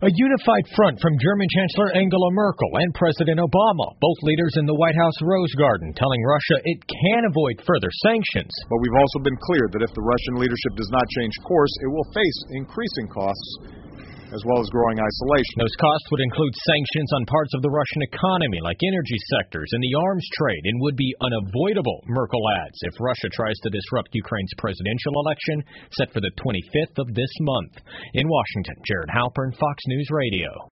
A unified front from German Chancellor Angela Merkel and President Obama, both leaders in the White House Rose Garden, telling Russia it can avoid further sanctions. But we've also been clear that if the Russian leadership does not change course, it will face increasing costs as well as growing isolation. Those costs would include sanctions on parts of the Russian economy, like energy sectors and the arms trade, and would be unavoidable, Merkel adds, if Russia tries to disrupt Ukraine's presidential election set for the 25th of this month. In Washington, Jared Halpern, Fox News Radio.